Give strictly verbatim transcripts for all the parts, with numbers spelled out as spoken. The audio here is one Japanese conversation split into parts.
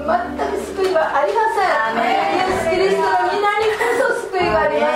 全く救いはありません。イエス・キリストの皆にこそ救いがあります。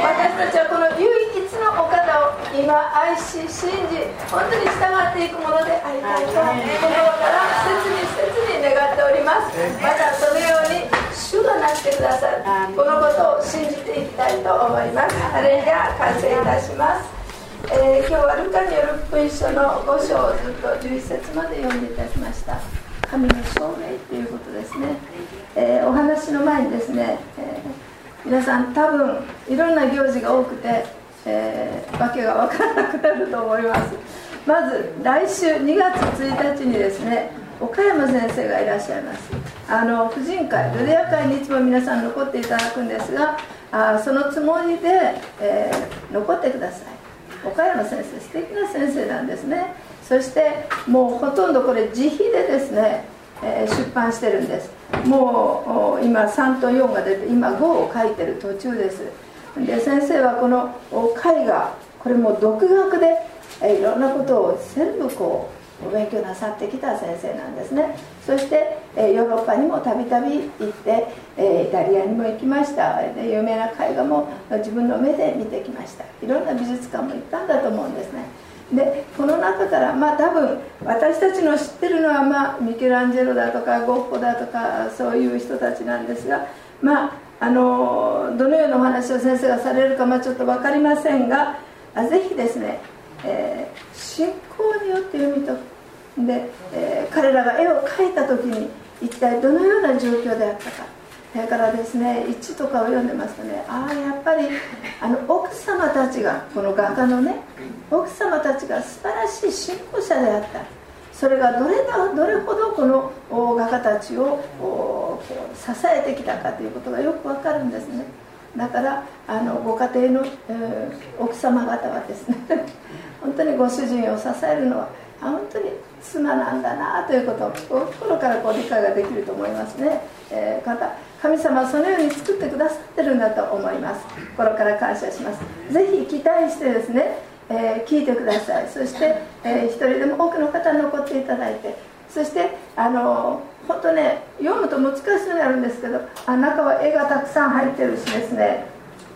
私たちはこの唯一のお方を今愛し信じ、本当に従っていくものでありたいと心から切に切に願っております。またそのように主がなしてくださるこのことを信じていきたいと思います。ハレルヤ、感謝いたします。えー、今日はルカによる福音書のご章をずっとじゅういっ節まで読んでいただきました。神の証明ということですね。えー、お話の前にですね、えー、皆さん多分いろんな行事が多くて、えー、わけが分からなくなると思います。まず来週にがつついたちにですね、岡山先生がいらっしゃいます。あの婦人会、ルデア会にいつも皆さん残っていただくんですが、あそのつもりで、えー、残ってください。岡山先生、素敵な先生なんですね。そしてもうほとんどこれ自費でですね、えー、出版してるんです。もう今さんとよんが出て、今ごを書いてる途中です。で先生はこの絵画、これも独学で、えー、いろんなことを全部こうお勉強なさってきた先生なんですね。そして、えー、ヨーロッパにもたびたび行って、えー、イタリアにも行きました。で有名な絵画も自分の目で見てきました。いろんな美術館も行ったんだと思うんですね。でこの中から、まあ、多分私たちの知ってるのは、まあ、ミケランジェロだとかゴッホだとかそういう人たちなんですが、まあ、あのどのようなお話を先生がされるか、まあ、ちょっと分かりませんが、ぜひですね、えー、信仰によって読み解くで、えー、彼らが絵を描いた時に一体どのような状況であったか、それからですね、いちとかを読んでますとね、ああやっぱりあの奥様たちが、この画家のね奥様たちが素晴らしい信仰者であった、それがどれだどれほどこの画家たちを支えてきたかということがよくわかるんですね。だからあのご家庭の、えー、奥様方はですね本当にご主人を支えるのは本当に妻なんだなということを心からこう理解ができると思いますね。えー、また神様はそのように作ってくださってるんだと思います。心から感謝します。ぜひ期待してですね、えー、聞いてください。そして、えー、一人でも多くの方に残っていただいて、そしてあの本当ね、読むと難しそうになるんですけど、あ中は絵がたくさん入ってるしですね、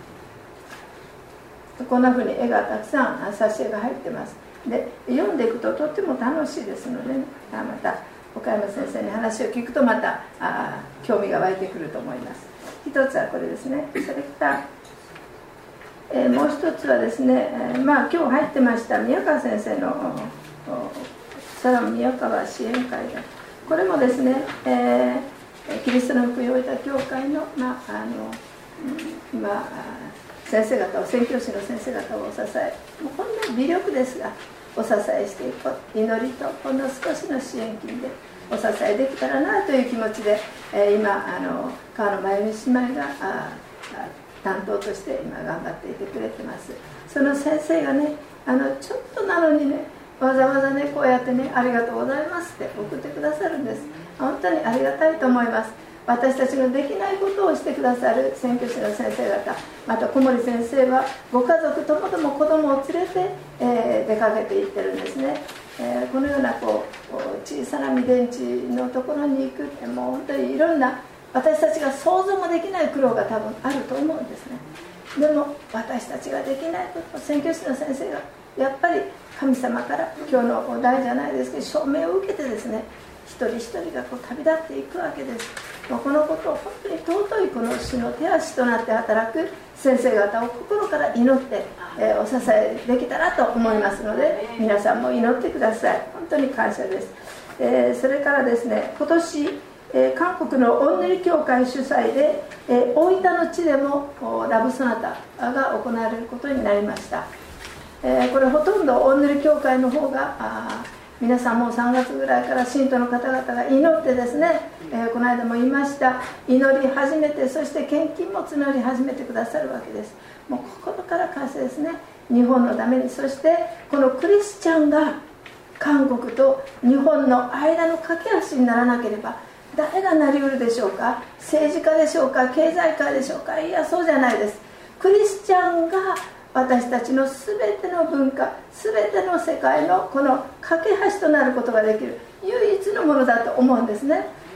こんな風に絵がたくさん挿絵が入ってます。で読んでいくととっても楽しいですので、ね、また岡山先生に話を聞くとまたあ興味が湧いてくると思います。一つはこれですね。それから、えー、もう一つはですね、えーまあ、今日入ってました宮川先生のサラム宮川支援会だ、これもですね、えー、キリストの福音を得た教会の、まああのうんまあ、先生方を、宣教師の先生方をお支え、もうほんの微力ですがお支えしていく、祈りとほんの少しの支援金でお支えできたらなという気持ちで、えー、今あの川野真由美姉妹があ担当として今頑張っていてくれてます。その先生がね、あのちょっとなのにね、わざわざねこうやってね、ありがとうございますって送ってくださるんです。本当にありがたいと思います。私たちができないことをしてくださる宣教師の先生方、また小森先生はご家族ともども子供を連れて、えー、出かけていってるんですね。えー、このようなこう小さな未伝地のところに行くって、もう本当にいろんな私たちが想像もできない苦労が多分あると思うんですね。でも私たちができないこと、宣教師の先生がやっぱり神様から今日のお題じゃないですけど証明を受けてですね、一人一人がこう旅立っていくわけです。もうこのことを本当に尊いこの主の手足となって働く先生方を心から祈って、えー、お支えできたらと思いますので、皆さんも祈ってください。本当に感謝です。えー、それからですね、今年、えー、韓国のオンヌリ教会主催で、えー、大分の地でもラブソナタが行われることになりました。えー、これほとんどオンヌリ教会の方があ皆さんもさんがつぐらいから信徒の方々が祈ってですね、えー、この間も言いました、祈り始めて、そして献金も募り始めてくださるわけです。もう心から感謝ですね。日本のために、そしてこのクリスチャンが韓国と日本の間の架け橋にならなければ誰がなりうるでしょうか。政治家でしょうか、経済家でしょうか。いや、そうじゃないです。クリスチャンが私たちのすべての文化、すべての世界のこの架け橋となることができる唯一のものだと思うんですね。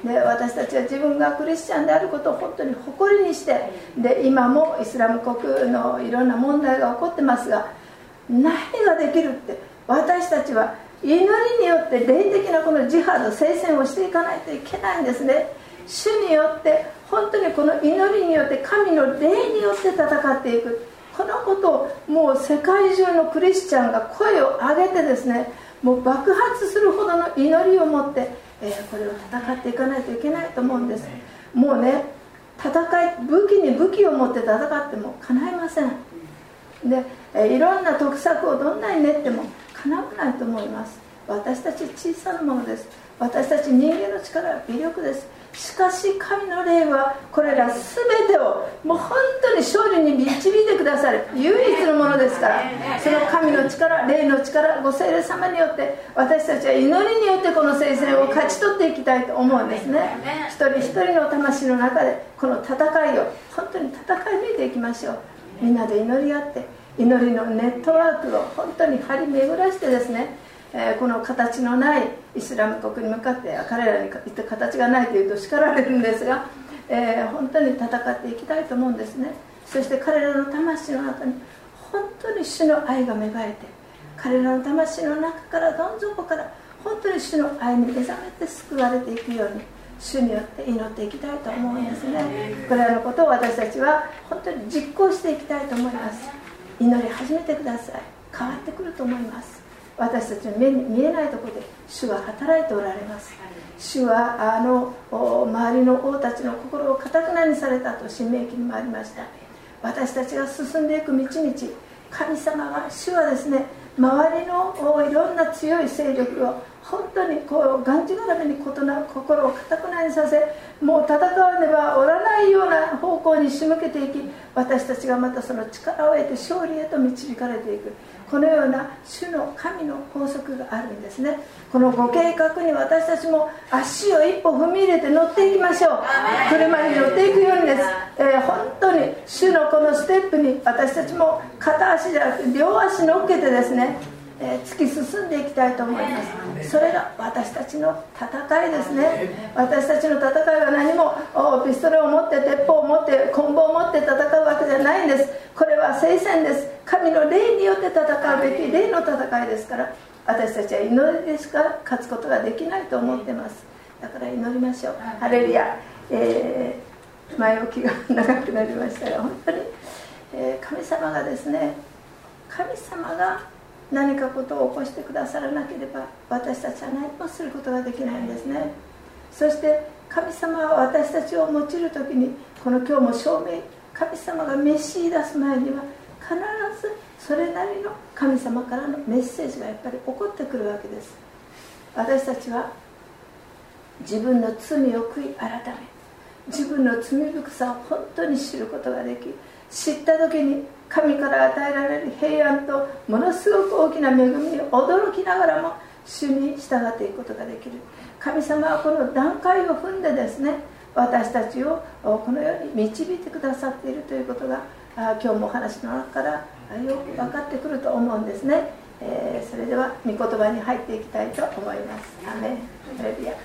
で私たちは自分がクリスチャンであることを本当に誇りにして、で今もイスラム国のいろんな問題が起こってますが、何ができるって、私たちは祈りによって霊的なこのジハード、聖戦をしていかないといけないんですね。主によって本当にこの祈りによって神の霊によって戦っていく、このことをもう世界中のクリスチャンが声を上げてですね、もう爆発するほどの祈りを持って、えー、これを戦っていかないといけないと思うんです。もうね、戦い、武器に武器を持って戦っても叶いませんで、えー、いろんな得策をどんなに練っても叶わないと思います。私たち小さなものです。私たち人間の力は微力です。しかし神の霊はこれら全てをもう本当に勝利に導いてくださる唯一のものですから、その神の力、霊の力、ご聖霊様によって私たちは祈りによってこの聖戦を勝ち取っていきたいと思うんですね。一人一人の魂の中でこの戦いを本当に戦い抜いていきましょう。みんなで祈り合って、祈りのネットワークを本当に張り巡らしてですね、えー、この形のないイスラム国に向かって、彼らに言って形がないというと叱られるんですが、えー、本当に戦っていきたいと思うんですね。そして彼らの魂の中に本当に主の愛が芽生えて、彼らの魂の中からどん底から本当に主の愛に目覚めて救われていくように、主によって祈っていきたいと思うんですね。これらのことを私たちは本当に実行していきたいと思います。祈り始めてください。変わってくると思います。私たちの目に見えないところで主は働いておられます。主はあの周りの王たちの心をかたくなにされたと申命記にもありました。私たちが進んでいく道々、神様は、主はですね、周りのいろんな強い勢力を本当にこうがんじがらめに心をかたくなにさせ、もう戦わねばおらないような方向に仕向けていき、私たちがまたその力を得て勝利へと導かれていく、このような主の神の法則があるんですね。このご計画に私たちも足を一歩踏み入れて乗っていきましょう。車に乗っていくようにです、えー、本当に主のこのステップに私たちも片足じゃなくて両足乗っけてですね、えー、突き進んでいきたいと思います。それが私たちの戦いですね。私たちの戦いは何もピストルを持って鉄砲を持って棍棒を持って戦うわけじゃないんです。これは聖戦です。神の霊によって戦うべき霊の戦いですから、私たちは祈りでしか勝つことができないと思ってます。だから祈りましょう。ハレルヤ、えー、前置きが長くなりましたが、本当に、えー、神様がですね、神様が何かことを起こしてくださらなければ私たちは何もすることができないんですね。そして神様は私たちを用いるときに、この今日も証明、神様が召し出す前には必ずそれなりの神様からのメッセージがやっぱり起こってくるわけです。私たちは自分の罪を悔い改め、自分の罪深さを本当に知ることができ、知った時に神から与えられる平安とものすごく大きな恵みに驚きながらも主に従っていくことができる。神様はこの段階を踏んでですね、私たちをこのように導いてくださっているということが、今日もお話の中からよく分かってくると思うんですね。えー、それでは御言葉に入っていきたいと思います。アメン。ハレルヤ。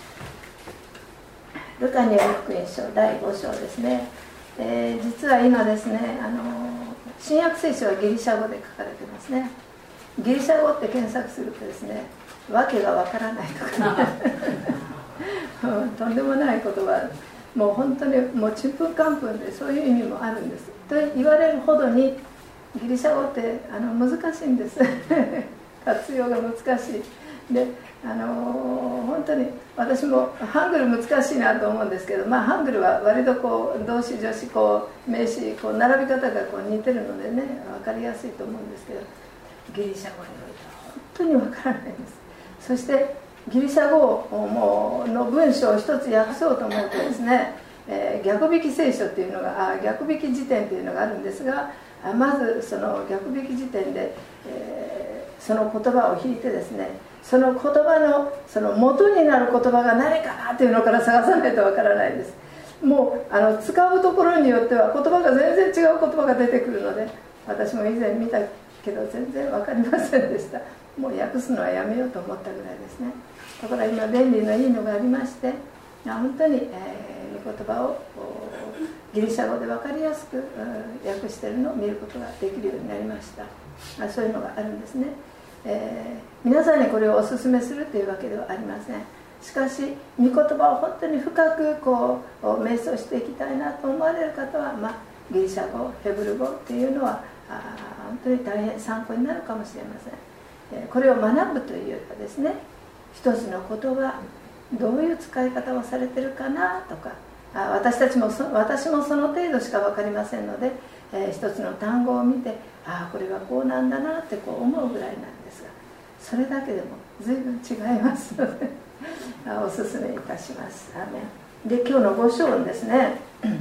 ルカによる福音書だいご章ですね。えー、実は今ですね、あの新約聖書はギリシャ語で書かれてますね。ギリシャ語って検索するとですね、わけがわからないとか、ね、とんでもない言葉、もう本当にもうちんぷんかんぷんで、そういう意味もあるんですと言われるほどにギリシャ語ってあの難しいんです活用が難しいで、あの本当に私もハングル難しいなと思うんですけど、まあ、ハングルは割とこう動詞助詞こう名詞こう並び方がこう似てるのでね、分かりやすいと思うんですけど、ギリシャ語においては本当に分からないんです。そしてギリシャ語の文章を一つ訳そうと思うとですね、えー、逆引き聖書っていうのがあ逆引き辞典っていうのがあるんですが、まずその逆引き辞典で、えー、その言葉を引いてですね、その言葉のその元になる言葉が何かなというのから探さないとわからないです。もうあの使うところによっては言葉が全然違う言葉が出てくるので、私も以前見たけど全然わかりませんでした。もう訳すのはやめようと思ったぐらいですね。だから今便利のいいのがありまして、 本当に、えー、御言葉をギリシャ語で分かりやすく訳しているのを見ることができるようになりました。そういうのがあるんですね。えー、皆さんにこれをお勧めするというわけではありません。しかし御言葉を本当に深くこう瞑想していきたいなと思われる方は、まあ、ギリシャ語、ヘブル語っていうのはあ本当に大変参考になるかもしれません。えー、これを学ぶというよりはですね、一つの言葉どういう使い方をされてるかなとか、あ私たちもそ私もその程度しか分かりませんので、えー、一つの単語を見て、ああこれはこうなんだなってこう思うぐらいなんですが、それだけでも随分違いますのでお勧めいたします。アーメン。で、今日のご章ですね、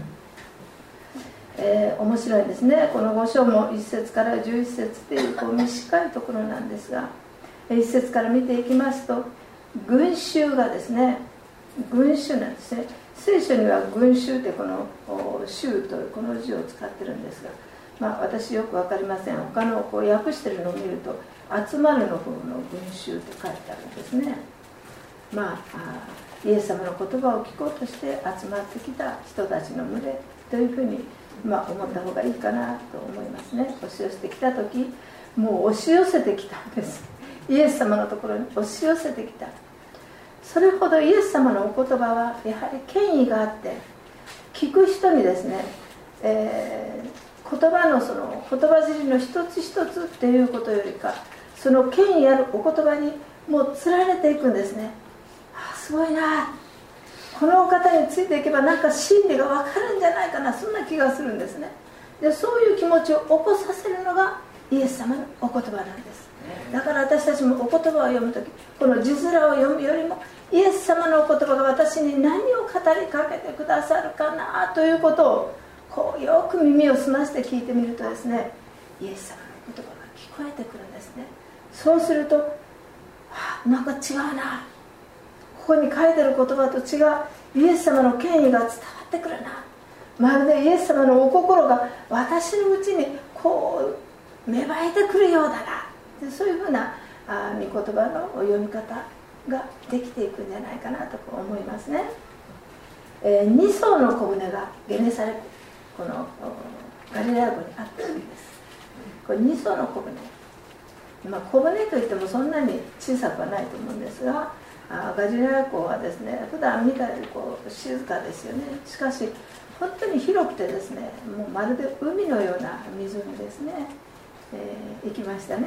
えー、面白いですね。このご章もいっ節からじゅういち節というこう短いところなんですが、いっ節から見ていきますと、群衆がですね、群衆なんですね。聖書には群衆ってこの衆というこの字を使ってるんですが、まあ、私よく分かりません。他のこう訳してるのを見ると、集まるの方の群衆って書いてあるんですね。まあ、あイエス様の言葉を聞こうとして集まってきた人たちの群れというふうに、まあ、思った方がいいかなと思いますね。押し寄せてきた時、もう押し寄せてきたんです。イエス様のところに押し寄せてきた。それほどイエス様のお言葉はやはり権威があって、聞く人にですね、えー、言葉のその言葉尻の一つ一つっていうことよりか、その権威あるお言葉にもうつられていくんですね。あ、すごいな、このお方についていけばなんか真理が分かるんじゃないかな、そんな気がするんですね。で、そういう気持ちを起こさせるのがイエス様のお言葉なんです。だから私たちもお言葉を読むとき、この字面を読むよりもイエス様のお言葉が私に何を語りかけてくださるかなということをこうよく耳を澄まして聞いてみるとですね、イエス様の言葉が聞こえてくるんですね。そうすると、はあ、なんか違うな、ここに書いてる言葉と違う、イエス様の権威が伝わってくるな、まるでイエス様のお心が私のうちにこう芽生えてくるようだな、そういうふうなあ御言葉の読み方ができていくんじゃないかなと思いますね。えー、に層の小舟がゲネサレこのガリラヤ湖にあったわけです。これに層の小舟、まあ、小舟といってもそんなに小さくはないと思うんですが、あガリラヤ湖はですね、普段見たよりこう静かですよね。しかし本当に広くてですね、もうまるで海のような湖ですね。えー、行きましたね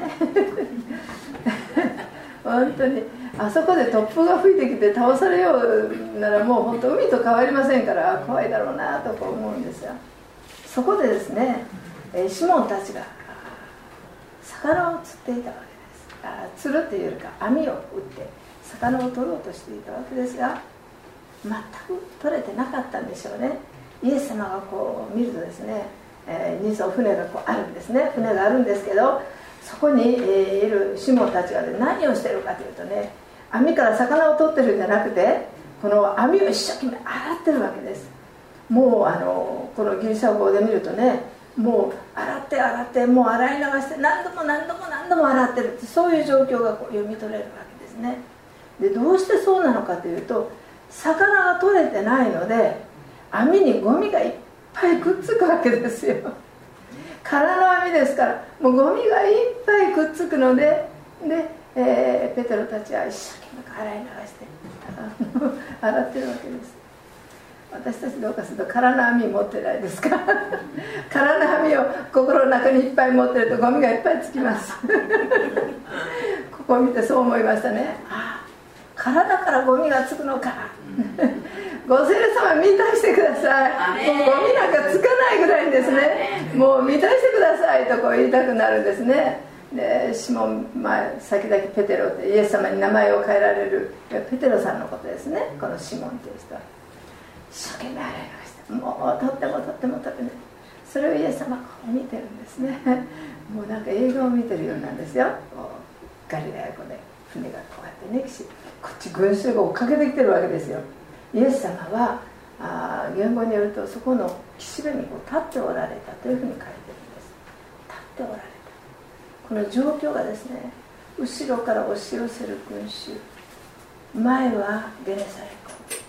本当にあそこで突風が吹いてきて倒されようならもう本当海と変わりませんから、怖いだろうなとか思うんですが、そこでですね、えー、シモンたちが魚を釣っていたわけです。あ釣るというよりか網を打って魚を取ろうとしていたわけですが、全く取れてなかったんでしょうね。イエス様がこう見るとですね、えー、に艘船がこうあるんですね。船があるんですけど、そこに、えー、いるシモンたちが、ね、何をしてるかというとね、網から魚を取ってるんじゃなくて、この網を一生懸命洗ってるわけです。もうあのこのギリシャ語で見るとね、もう洗って洗ってもう洗い流して何度も何度も何度も洗ってるって、そういう状況がこう読み取れるわけですね。で、どうしてそうなのかというと、魚が取れてないので網にゴミがいっぱいくっつくわけですよ。空の網ですから、もうゴミがいっぱいくっつくので、で、えー、ペテロたちは一生懸命洗い流して洗ってるわけです。私たちどうかすると空の網持ってないですか空の網を心の中にいっぱい持ってるとゴミがいっぱいつきますここを見てそう思いましたね。ああ、空だからゴミがつくのかご聖霊様満たしてください。もうゴミなんかつかないぐらいにですね、もう満たしてくださいとこう言いたくなるんですね。でシモン、まあ、先々ペテロってイエス様に名前を変えられるペテロさんのことですね。このシモンという人は一生懸命洗いました。もうとってもとってもとっても、それをイエス様が見てるんですね。もうなんか映画を見てるようなんですよ。ガリラヤ湖で船がこうやってね、こっち群衆が追っかけてきてるわけですよ。イエス様はあ言語によると、そこの岸辺にこう立っておられたというふうに書いてるんです。立っておられた、この状況がですね、後ろから押し寄せる群衆、前はゲネサレ湖、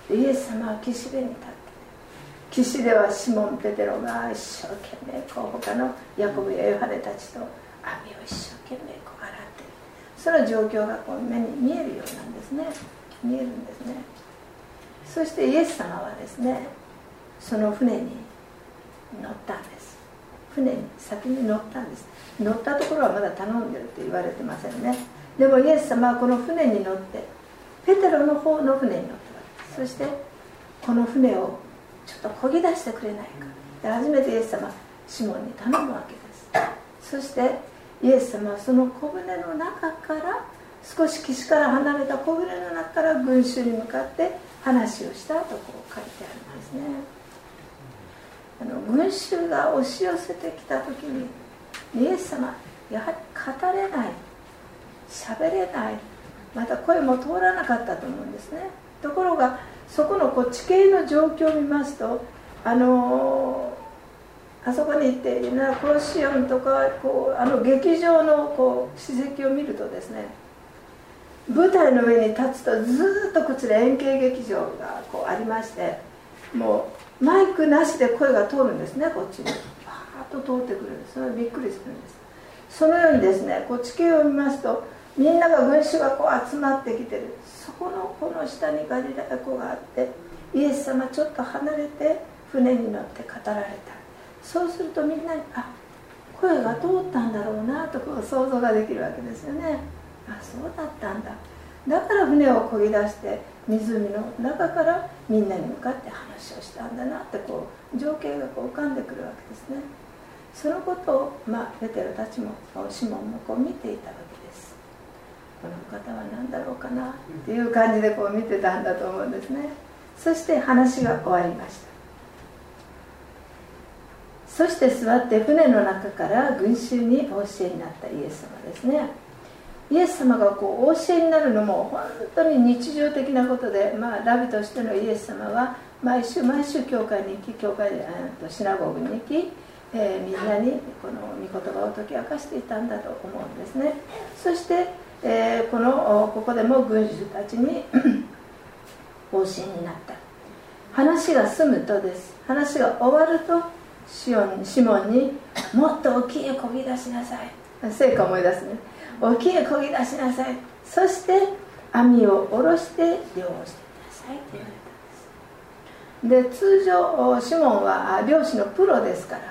イエス様は岸辺に立って、岸ではシモン・ペテロが一生懸命こう他のヤコブやヨハネたちと網を一生懸命こう洗っている、その状況がこう目に見えるようなんですね。見えるんですね。そしてイエス様はですね、その船に乗ったんです。船に先に乗ったんです。乗ったところはまだ頼んでるって言われてませんね。でもイエス様はこの船に乗ってペテロの方の船に乗ったわけです。そしてこの船をちょっと漕ぎ出してくれないかで、初めてイエス様はシモンに頼むわけです。そしてイエス様はその小舟の中から、少し岸から離れた小舟の中から群衆に向かって話をしたとこう書いてあるんですね。あの群衆が押し寄せてきた時にイエス様やはり語れない、喋れない、また声も通らなかったと思うんですね。ところがそこのこう地形の状況を見ますと、あのー、あそこに行ってコロシアムとかこうあの劇場のこう史跡を見るとですね、舞台の上に立つとずっとこちら円形劇場がこうありまして、もうマイクなしで声が通るんですね。こっちにバーッと通ってくるんです。それはびっくりするんです。そのようにですね、こう地形を見ますとみんなが群衆がこう集まってきてる。そこのこの下にガリラヤ湖があって、イエス様ちょっと離れて船に乗って語られた。そうするとみんなにあ声が通ったんだろうなとこう想像ができるわけですよね。あ、そうだったんだ。だから船を漕ぎ出して湖の中からみんなに向かって話をしたんだなってこう情景がこう浮かんでくるわけですね。そのことを、まあ、ペテロたちもシモンもこう見ていたわけです。この方は何だろうかなっていう感じでこう見てたんだと思うんですね。そして話が終わりました。そして座って船の中から群衆にお教えになったイエス様ですね。イエス様がこうお教えになるのも本当に日常的なことで、まあ、ラビとしてのイエス様は毎週毎週教会に行き、教会でシナゴグに行き、えー、みんなにこの御言葉を解き明かしていたんだと思うんですね。そして、えー、このここでも群衆たちにお教えになった。話が済むとです。話が終わるとシオンシモンにもっと沖へ漕ぎ出しなさい。聖歌思い出すね。沖へ漕ぎ出しなさい。そして網を下ろして漁をしてくださいと言われたんです。で、通常シモンは漁師のプロですから、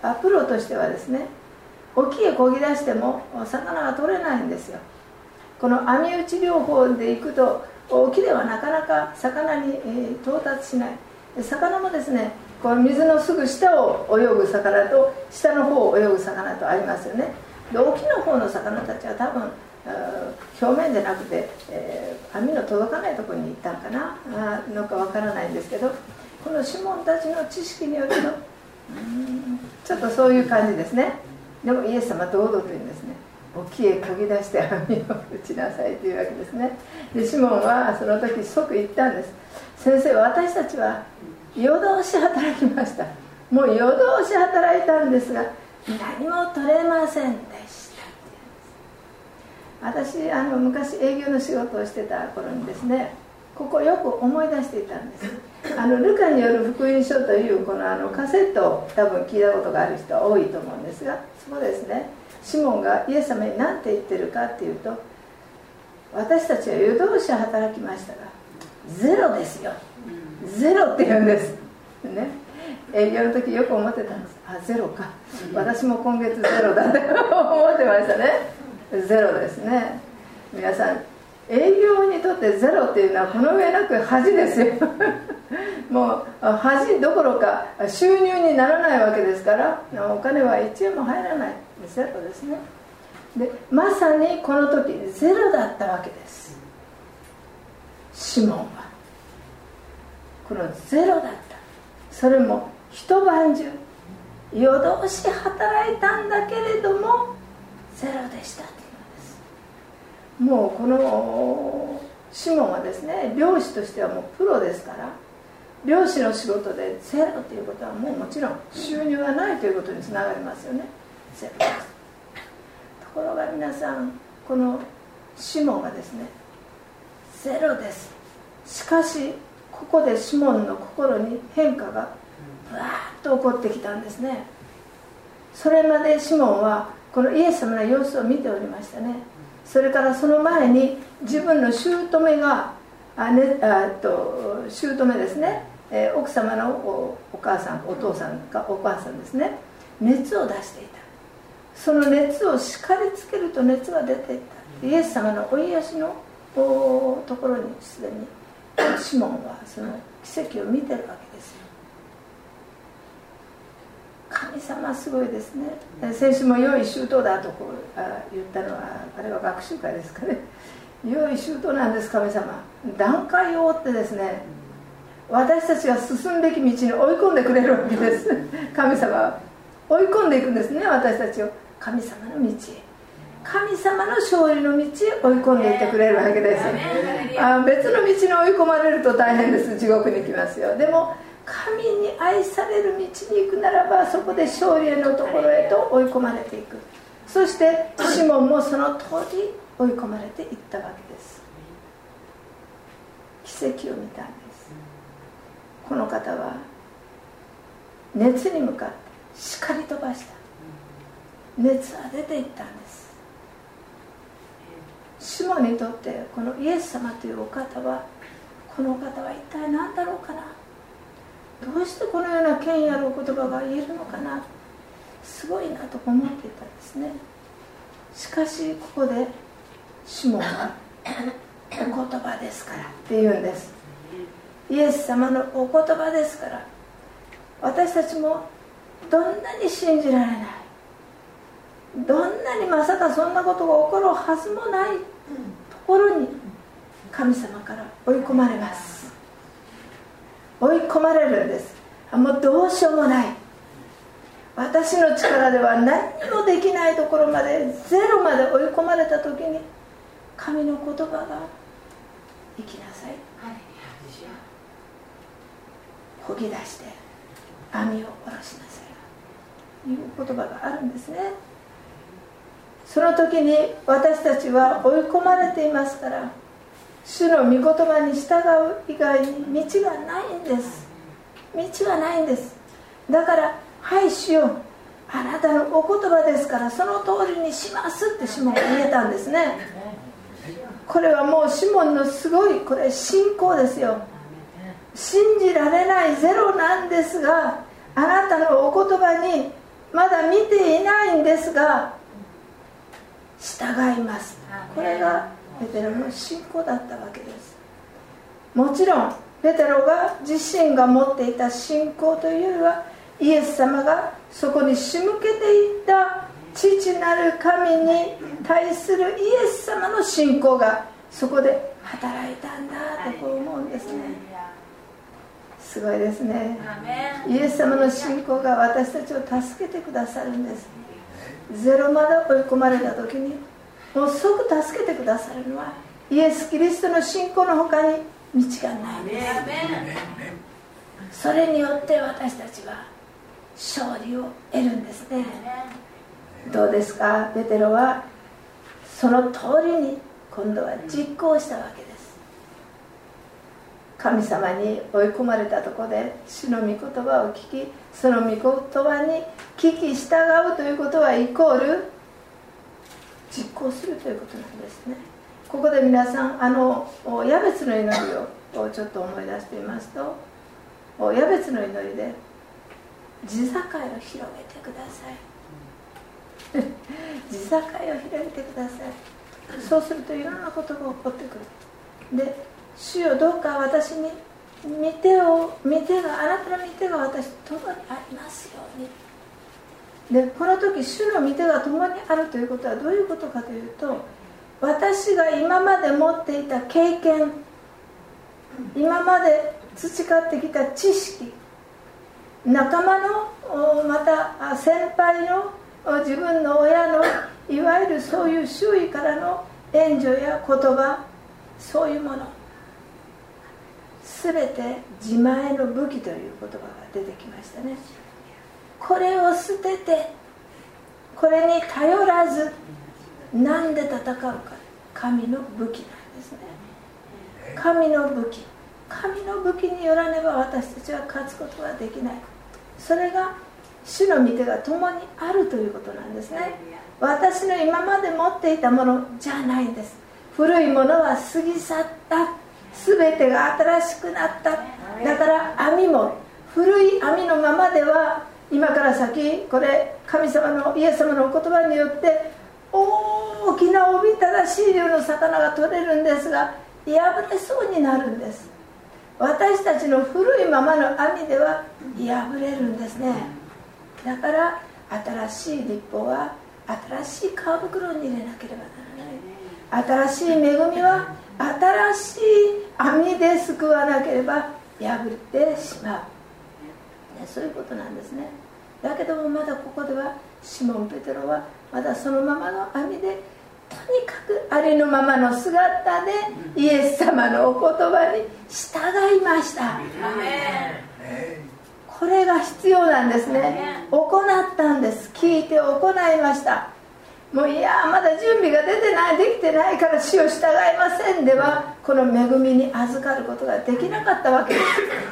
プロとしてはですね、沖へ漕ぎ出しても魚が取れないんですよ。この網打ち漁法で行くと沖ではなかなか魚に到達しない。魚もですね、こう水のすぐ下を泳ぐ魚と下の方を泳ぐ魚とありますよね。で、沖の方の魚たちは多分表面でなくて、えー、網の届かないところに行ったんかなあのかわからないんですけど、このシモンたちの知識によるとうーんちょっとそういう感じですね。でもイエス様は堂々と言うんですね。沖へ漕ぎ出して網を打ちなさいというわけですね。でシモンはその時即言ったんです。先生、私たちは夜通し働きました。もう夜通し働いたんですが何も取れませんでしたって言うんです。私あの昔営業の仕事をしてた頃にですね、ここよく思い出していたんです。あのルカによる福音書というこのあのカセットを多分聞いたことがある人は多いと思うんですが、そこですね、シモンがイエス様に何て言ってるかっていうと、私たちは夜通し働きましたがゼロですよ、ゼロって言うんですね。営業の時よく思ってたんです。あ、ゼロか、私も今月ゼロだって思ってましたね。ゼロですね。皆さん、営業にとってゼロっていうのはこの上なく恥ですよもう恥どころか収入にならないわけですから、お金はいちえんも入らない、ゼロですね。で、まさにこの時ゼロだったわけです。シモンはこのゼロだった。それも一晩中夜通し働いたんだけれどもゼロでしたっていうのです。もうこのシモンはですね、漁師としてはもうプロですから、漁師の仕事でゼロということはもうもちろん収入がないということにつながりますよね。ゼロです。ところが皆さん、このシモンはですね、ゼロです。しかしここでシモンの心に変化がぶわーっと起こってきたんですね。それまでシモンはこのイエス様の様子を見ておりましたね。それからその前に自分の姑があ、ね、あと姑ですね、えー、奥様の お, お母さんお父さんかお母さんですね、熱を出していた。その熱を叱りつけると熱が出ていった。イエス様のお癒しのところにすでにシモンはその奇跡を見てるわけですよ。神様すごいですね。先週も良い周到だとこうあ言ったのはあれは学習会ですかね。良い周到なんです。神様段階を追ってですね、私たちが進むべき道に追い込んでくれるわけです。神様は追い込んでいくんですね、私たちを神様の道へ、神様の勝利の道へ追い込んでいってくれるわけです。あ、別の道に追い込まれると大変です。地獄に行きますよ。でも神に愛される道に行くならば、そこで勝利へのところへと追い込まれていく。そしてシモンもその通り追い込まれていったわけです。奇跡を見たんです。この方は熱に向かって叱り飛ばした。熱は出ていったんです。シモンにとってこのイエス様というお方は、このお方は一体何だろうかな、どうしてこのような権威あるお言葉が言えるのかな、すごいなと思っていたんですね。しかしここでシモンはお言葉ですからって言うんです。イエス様のお言葉ですから。私たちもどんなに信じられない、どんなにまさかそんなことが起こるはずもないところに神様から追い込まれます。追い込まれるんです。もうどうしようもない、私の力では何にもできないところまで、ゼロまで追い込まれた時に神の言葉が生きなさい、こぎ出して網を下ろしなさいという言葉があるんですね。その時に私たちは追い込まれていますから、主の御言葉に従う以外に道がないんです。道はないんです。だからはい主よ、あなたのお言葉ですからその通りにしますってシモンが言えたんですね。これはもうシモンのすごい、これ信仰ですよ。信じられないゼロなんですが、あなたのお言葉にまだ見ていないんですが従います。これがペテロの信仰だったわけです。もちろんペテロが自身が持っていた信仰というよりは、イエス様がそこに仕向けていった父なる神に対するイエス様の信仰がそこで働いたんだとこう思うんですね。すごいですね。イエス様の信仰が私たちを助けてくださるんです。ゼロまで追い込まれた時にもう即助けてくださるのはイエス・キリストの信仰の他に道がないんです。それによって私たちは勝利を得るんですね。どうですか、ペテロはその通りに今度は実行したわけです。神様に追い込まれたところで主の御言葉を聞き、その御言葉に聞き従うということはイコール実行するということなんですね。ここで皆さん、あのヤベツの祈りをちょっと思い出してみますと、ヤベツの祈りで地境を広げてください地境を広げてください。そうするといろんなことが起こってくる。で、主よどうか私に御手を御手があなたの御手が私と共にありますように。で、この時主の御手が共にあるということはどういうことかというと、私が今まで持っていた経験、今まで培ってきた知識、仲間のまた先輩の自分の親のいわゆるそういう周囲からの援助や言葉、そういうもの全て自前の武器という言葉が出てきましたね。これを捨てて、これに頼らず何で戦うか、神の武器なんですね。神の武器、 神の武器によらねば私たちは勝つことはできない。それが主の御手が共にあるということなんですね。私の今まで持っていたものじゃないんです。古いものは過ぎ去った、すべてが新しくなった。だから網も古い網のままでは今から先、これ神様のイエス様のお言葉によって大きなおびただしい量の魚が取れるんですが、破れそうになるんです。私たちの古いままの網では破れるんですね。だから新しい立法は新しい皮袋に入れなければならない。新しい恵みは新しい網で救わなければ破ってしまう、ね、そういうことなんですね。だけどもまだここではシモン・ペテロはまだそのままの網で、とにかくありのままの姿でイエス様のお言葉に従いました。これが必要なんですね。行ったんです。聞いて行いました。もういやまだ準備が出てない、できてないから主を従いませんではこの恵みに預かることができなかったわけです。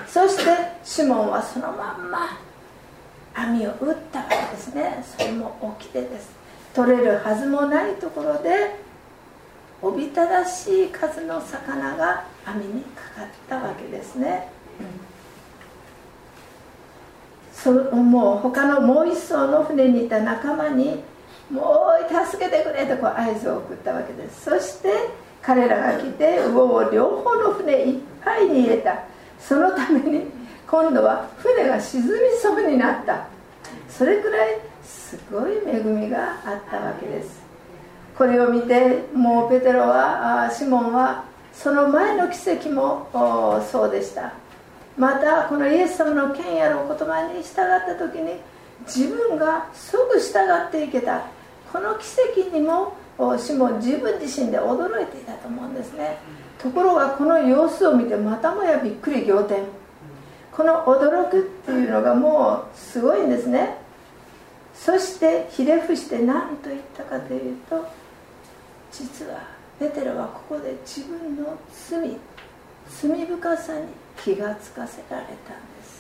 そしてシモンはそのまんま網を打ったわけですね。それも掟です。取れるはずもないところでおびただしい数の魚が網にかかったわけですね、うんそもう他のもう一艘の船にいた仲間にもう助けてくれとこう合図を送ったわけです。そして彼らが来て魚を両方の船いっぱいに入れた。そのために今度は船が沈みそうになった。それくらいすごい恵みがあったわけです。これを見てもうペテロはシモンはその前の奇跡もそうでした。またこのイエス様の権威あるお言葉に従った時に自分が即従っていけた。この奇跡にもシモン自分自身で驚いていたと思うんですね。ところがこの様子を見てまたもやびっくり仰天。この驚くっていうのがもうすごいんですね。そしてひれ伏して何と言ったかというと、実はペテロはここで自分の罪罪深さに気がつかせられたんです。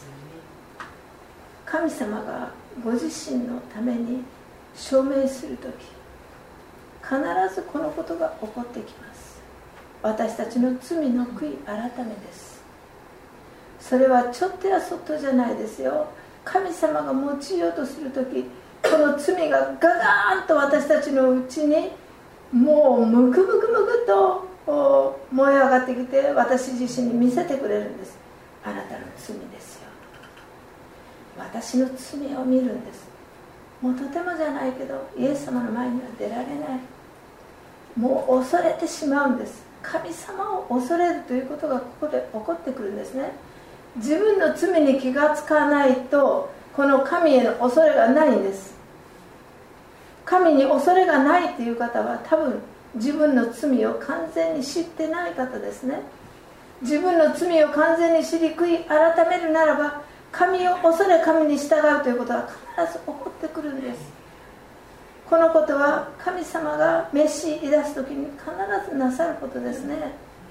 神様がご自身のために証明するとき、必ずこのことが起こってきます。私たちの罪の悔い改めです。それはちょっとやそっとじゃないですよ。神様が用いようとするとき、この罪がガガーンと私たちのうちにもうムクムクムクと燃え上がってきて、私自身に見せてくれるんです。あなたの罪ですよ。私の罪を見るんです。もうとてもじゃないけどイエス様の前には出られない。もう恐れてしまうんです。神様を恐れるということがここで起こってくるんですね。自分の罪に気がつかないとこの神への恐れがないんです。神に恐れがないという方は多分自分の罪を完全に知ってない方ですね。自分の罪を完全に知り悔い改めるならば、神を恐れ神に従うということは必ず起こってくるんです。このことは神様が召し入れ出すときに必ずなさることですね、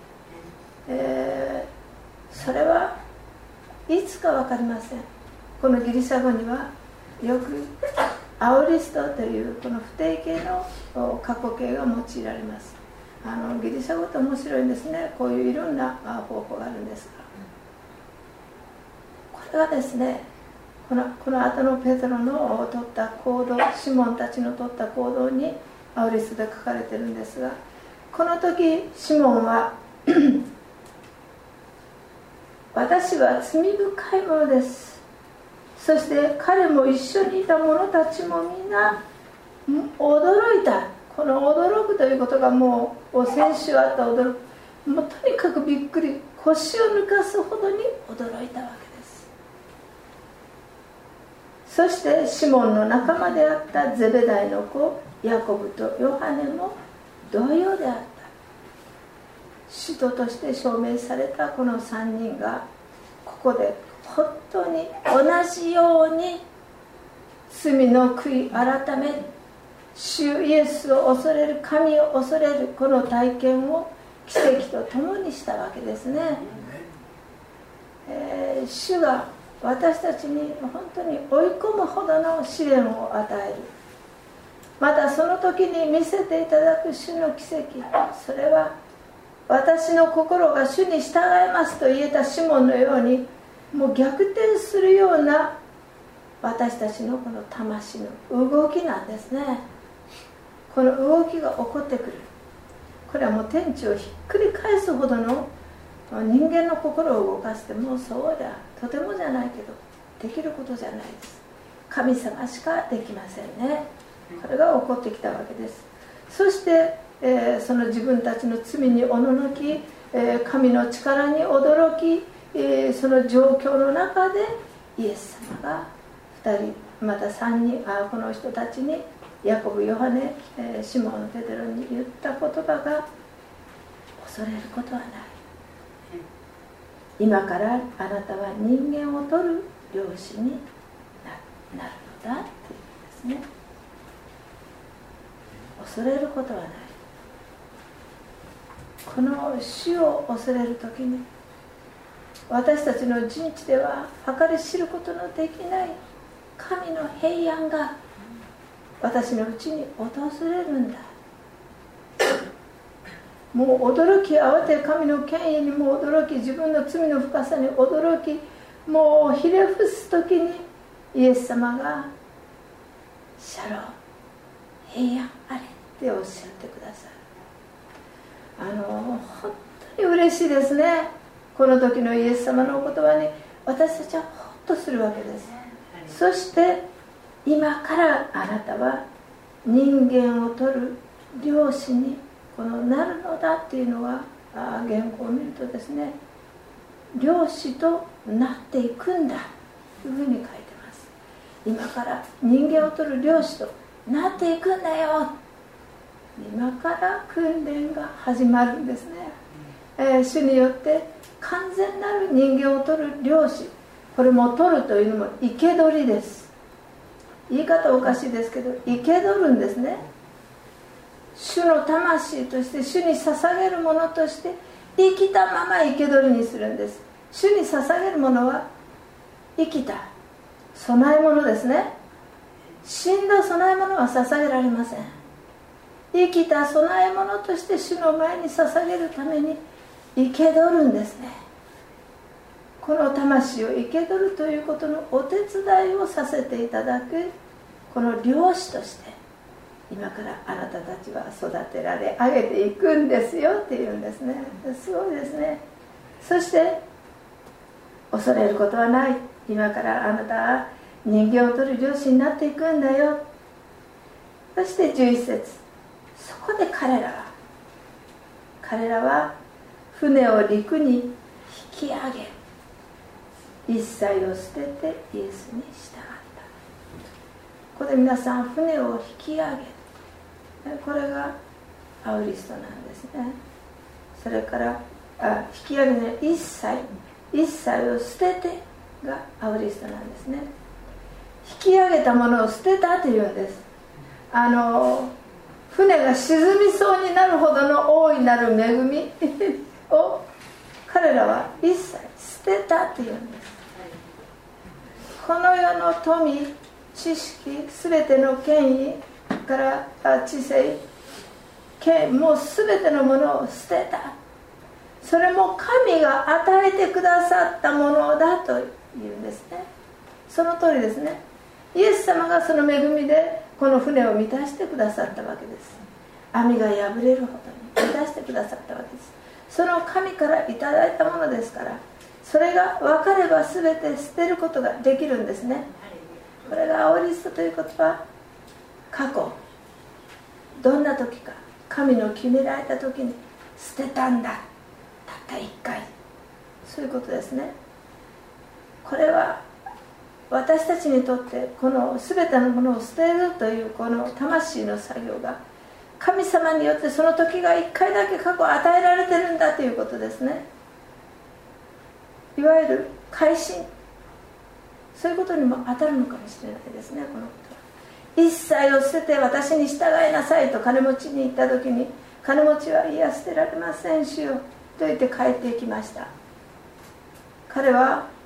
えー、それはいつか分かりません。このギリシャ語にはよくアオリストというこの不定形の過去形が用いられます。あのギリシャ語って面白いんですね。こういういろんな方法があるんですが、これはですね、この、この後のペテロの取った行動、シモンたちの取った行動にアオリストで書かれているんですが、この時シモンは私は罪深いものです。そして彼も一緒にいた者たちもみんな驚いた。この驚くということがもう先週あった驚く、もうとにかくびっくり、腰を抜かすほどに驚いたわけです。そしてシモンの仲間であったゼベダイの子ヤコブとヨハネも同様であった。使徒として証明されたこのさんにんがここで本当に同じように罪の悔い改め、主イエスを恐れる、神を恐れるこの体験を奇跡とともにしたわけですね。 ー、主が私たちに本当に追い込むほどの試練を与える。またその時に見せていただく主の奇跡、それは私の心が主に従いますと言えたシモンのように、もう逆転するような私たちのこの魂の動きなんですね。この動きが起こってくる。これはもう天地をひっくり返すほどの人間の心を動かして、もうそうだ、とてもじゃないけどできることじゃないです。神様しかできませんね。これが起こってきたわけです。そして、えー、その自分たちの罪におののき、えー、神の力に驚き、えー、その状況の中でイエス様がふたりまたさんにん、あこの人たちにヤコブ、ヨハネ、えー、シモン、ペテロに言った言葉が、恐れることはない、今からあなたは人間を取る漁師になるのだって言うんですね。恐れることはない。この主を恐れるときに、私たちの人知では計り知ることのできない神の平安が私のうちに訪れるんだ。もう驚き慌て、神の権威にも驚き、自分の罪の深さに驚き、もうひれ伏すときにイエス様がシャロー、平安あれっておっしゃってくださる。あの本当に嬉しいですね。この時のイエス様のお言葉に私たちはホッとするわけです。そして今からあなたは人間を取る漁師にこのなるのだっていうのは、あ原稿を見るとですね、漁師となっていくんだというふうに書いてます。今から人間を取る漁師となっていくんだよ。今から訓練が始まるんですね、えー、主によって完全なる人間を取る漁師、これも取るというのも生け捕りです。言い方おかしいですけど、生け捕るんですね。主の魂として、主に捧げるものとして生きたまま生け捕りにするんです。主に捧げるものは生きた供え物ですね。死んだ供え物は捧げられません。生きた供え物として主の前に捧げるために生け捕るんですね。この魂を生け捕るということのお手伝いをさせていただく、この漁師として今からあなたたちは育てられ上げていくんですよっていうんですね。すごいですね。そして恐れることはない、今からあなたは人間を取る漁師になっていくんだよ。そしてじゅういち節、そこで彼らは彼らは船を陸に引き上げ、一切を捨ててイエスに従った。ここで皆さん、船を引き上げ、これがアウリストなんですね。それからあ引き上げの一切一切を捨ててがアウリストなんですね。引き上げたものを捨てたというんです。あの船が沈みそうになるほどの大いなる恵みを彼らは一切捨てたというんです。この世の富、知識、すべての権威から知性、権もうすべてのものを捨てた。それも神が与えてくださったものだというんですね。その通りですね。イエス様がその恵みでこの船を満たしてくださったわけです。網が破れるほどに満たしてくださったわけです。その神からいただいたものですから、それが分かれば全て捨てることができるんですね。これがアオリストということは、過去どんな時か神の決められた時に捨てたんだ、たった一回、そういうことですね。これは私たちにとってこの全てのものを捨てるというこの魂の作業が神様によってその時が一回だけ過去与えられてるんだということですね。いわゆる改心、そういうことにも当たるのかもしれないですね。このことは一切を捨てて私に従いなさいと金持ちに言った時に、金持ちはいや捨てられません主よと言って帰っていきました。彼は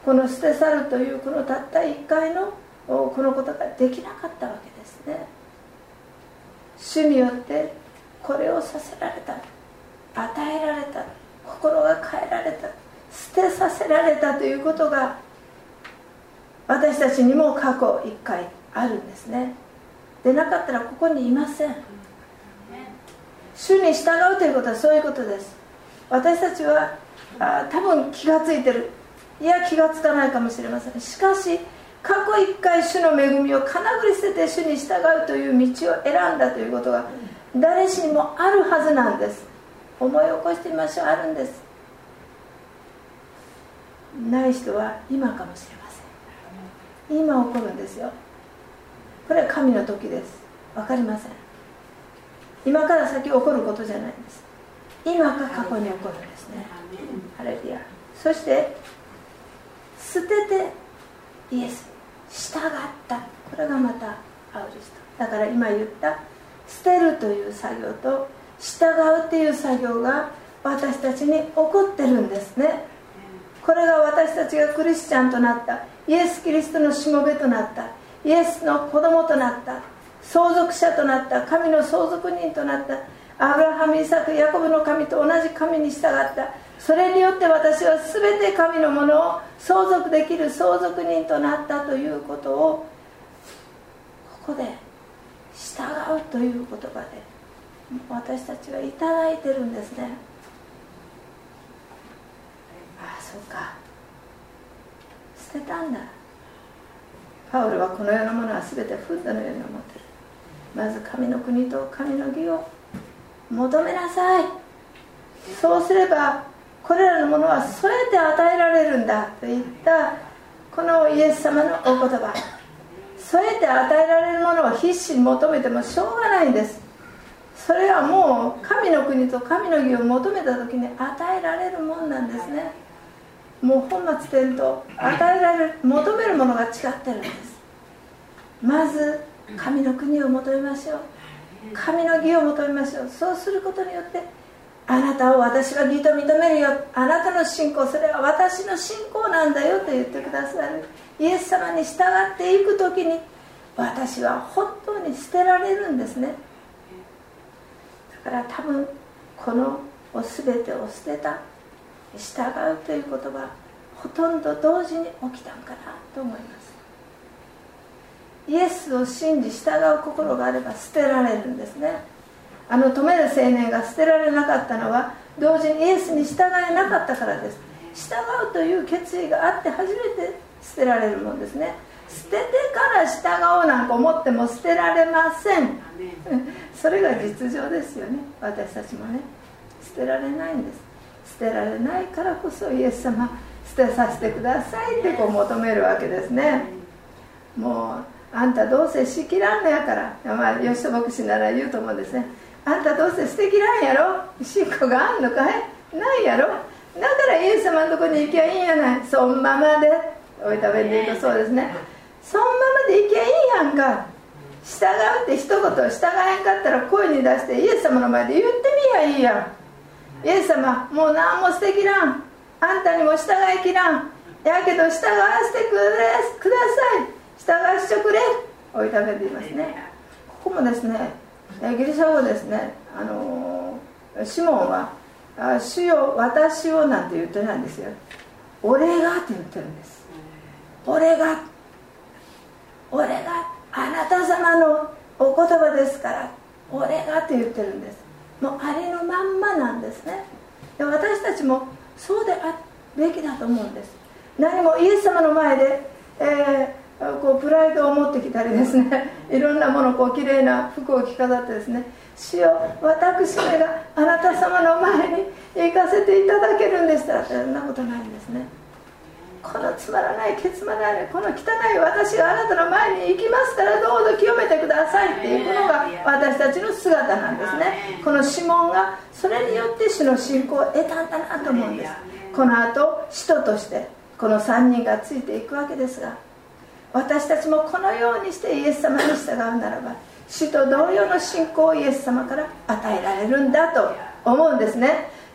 この捨て去るというこのたった一回のこのことができなかったわけですね。主によってこれをさせられた、与えられた、心が変えられた、捨てさせられたということが私たちにも過去一回あるんですね。でなかったらここにいません。主に従うということはそういうことです。私たちはあ多分気がついてる、いや気がつかないかもしれません。しかし過去一回主の恵みをかなぐり捨てて主に従うという道を選んだということが誰しにもあるはずなんです。思い起こしてみましょう。あるんです。ない人は今かもしれません。今起こるんですよ。これは神の時です。分かりません。今から先起こることじゃないんです。今か過去に起こるんですね。ハレルヤ。そして捨ててイエスに従った、これがまたアウリストだから、今言った捨てるという作業と従うという作業が私たちに起こってるんですね。これが私たちがクリスチャンとなった、イエス・キリストのしもべとなった、イエスの子供となった、相続者となった、神の相続人となった、アブラハム、イサク、ヤコブの神と同じ神に従った。それによって私は全て神のものを相続できる相続人となったということを、ここで従うという言葉で私たちはいただいてるんですね。ああ、そうか、捨てたんだ。パウロはこの世のものは全てフッドのように思っている。まず神の国と神の義を求めなさい。そうすればこれらのものは添えて与えられるんだといったこのイエス様のお言葉、添えて与えられるものを必死に求めてもしょうがないんです。それはもう神の国と神の義を求めた時に与えられるもんなんですね。もう本末転倒、与えられる、求めるものが違ってるんです。まず神の国を求めましょう。神の義を求めましょう。そうすることによって、あなたを私は義と認めるよ、あなたの信仰、それは私の信仰なんだよと言ってくださるイエス様に従っていくときに、私は本当に捨てられるんですね。だから多分この全てを捨てた、従うという言葉、ほとんど同時に起きたんかなと思います。イエスを信じ従う心があれば捨てられるんですね。あの止める青年が捨てられなかったのは同時にイエスに従えなかったからです。従うという決意があって初めて捨てられるものですね。捨ててから従おうなんか思っても捨てられません。それが実情ですよね。私たちもね、捨てられないんです。捨てられないからこそイエス様捨てさせてくださいってこう求めるわけですね。もうあんたどうせしきらんのやから、まあ、吉田牧師なら言うと思うんですね。あんたどうせ捨てきらんやろ、信仰があんのかい、ないやろ、だからイエス様のとこに行きゃいいんやない、そんままで、おいたべんで言うとそうですね、そんままで行きゃいいやんか。従うって一言従えんかったら声に出してイエス様の前で言ってみやいいやん。イエス様もう何も捨てきらん、あんたにも従いきらん、やけど従わせてください、従わせてくれ、おいたべんで言いますね。ここもですね、ギリシャ語ですね、あのシモンは主よ私をなんて言ってないんですよ。俺がって言ってるんです。俺が俺があなた様のお言葉ですから俺がって言ってるんです。もうありのまんまなんですね。で私たちもそうであるべきだと思うんです。何もイエス様の前で、えー、こうプライドを持ってきたりですね、いろんなものこうきれいな服を着飾ってですね、主よ私めがあなた様の前に行かせていただけるんでしたら、そんなことないんですね。このつまらないケツまらないこの汚い私があなたの前に行きますからどうぞ清めてくださいっていうのが私たちの姿なんですね。このシモンがそれによって主の信仰を得たんだなと思うんです。この後使徒としてこのさんにんがついていくわけですが、私たちもこのようにしてイエス様に従うならば主と同様の信仰をイエス様から与えられるんだと思うんですね。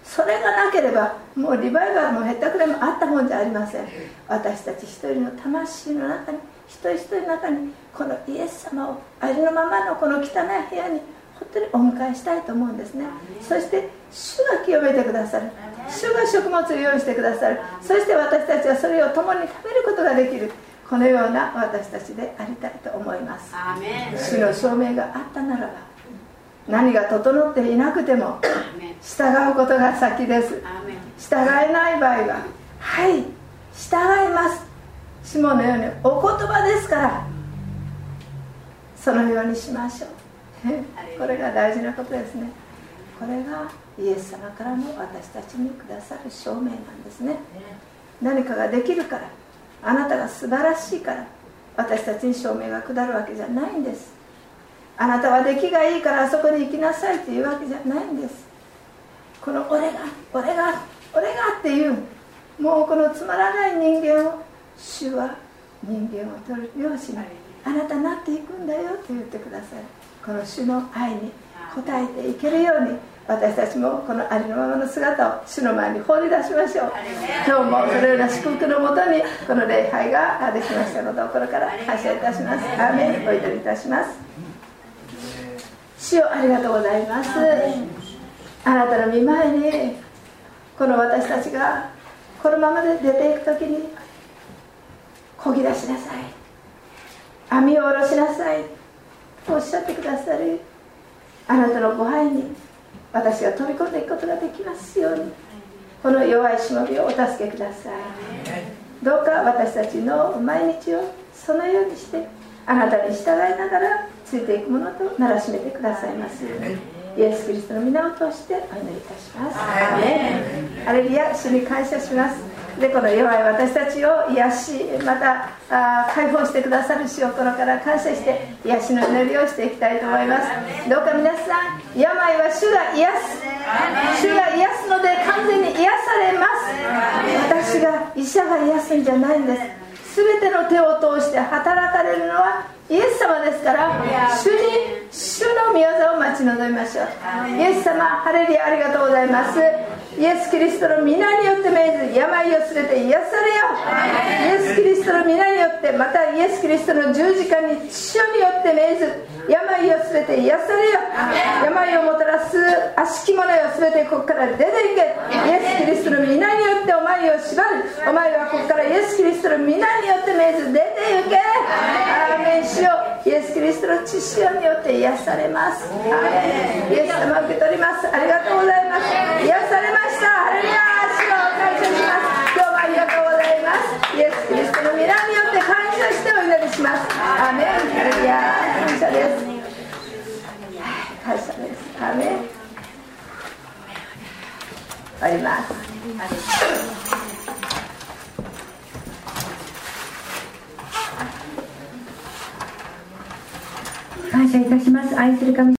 それがなければもうリバイバルもへったくれもあったもんじゃありません。私たち一人の魂の中に、一人一人の中にこのイエス様をありのままのこの汚い部屋に本当にお迎えしたいと思うんですね。そして主が清めてくださる、主が食物を用意してくださる、そして私たちはそれを共に食べることができる、このような私たちでありたいと思います。主の証明があったならば、何が整っていなくても従うことが先です。従えない場合は、はい、従います、シモンのようにお言葉ですからそのようにしましょう。これが大事なことですね。これがイエス様からの私たちにくださる証明なんですね。何かができるから、あなたが素晴らしいから私たちに証明が下るわけじゃないんです。あなたは出来がいいからあそこに行きなさいというわけじゃないんです。この俺が俺が俺がっていう、もうこのつまらない人間を主は人間を取る漁師にあなたなっていくんだよと言ってください。この主の愛に応えていけるように、私たちもこのありのままの姿を主の前に放り出しましょう。今日もそのような祝福のもとにこの礼拝ができましたことを心から感謝いたします。アーメン。お祈りいたします。主よ、ありがとうございます。あなたの御前にこの私たちがこのままで出ていくときに、こぎ出しなさい、網を下ろしなさいとおっしゃってくださるあなたのご愛に私が飛び込んでいくことができますように、この弱いしもべをお助けください。どうか私たちの毎日をそのようにしてあなたに従いながらついていくものとならしめてくださいますように、イエス・キリストの皆を通してお祈りいたします。アーメン。ハレルヤ。主に感謝します。でこの弱い私たちを癒し、またあ解放してくださる主を心から感謝して癒しの祈りをしていきたいと思います。どうか皆さん、病は主が癒す、主が癒すので完全に癒されます。私が医者が癒すんじゃないんです。すべての手を通して働かれるのはイエス様ですから、主に主の御業を待ち望みましょう。イエス様、ハレルヤ、ありがとうございます。イエス・キリストの皆によって命ず病をすべて癒されよ。イエス・キリストの皆によって、またイエス・キリストの十字架に血潮によって命ず病をすべて癒されよ。病をもたらす悪しき者よ、すべてここから出ていけ。イエス・キリストの皆によってお前を縛る。お前はここからイエス・キリストの皆によって命ず出て行け。アーメン。主よ、イエス・キリストの血潮によって癒されます。アーメン。イエス様、受け取ります。ありがとうございます。癒されました。ハレルヤ。主を感謝します。どうもありがとうございます。イエス・キリストの皆によって感謝してお祈りします。アーメン。ハレルヤ。感謝です。感謝です。アーメン。終わります。 感謝いたします。愛する神様。